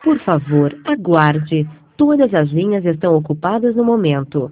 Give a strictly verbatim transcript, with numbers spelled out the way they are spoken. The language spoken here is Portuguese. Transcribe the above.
Por favor, aguarde. Todas as linhas estão ocupadas no momento.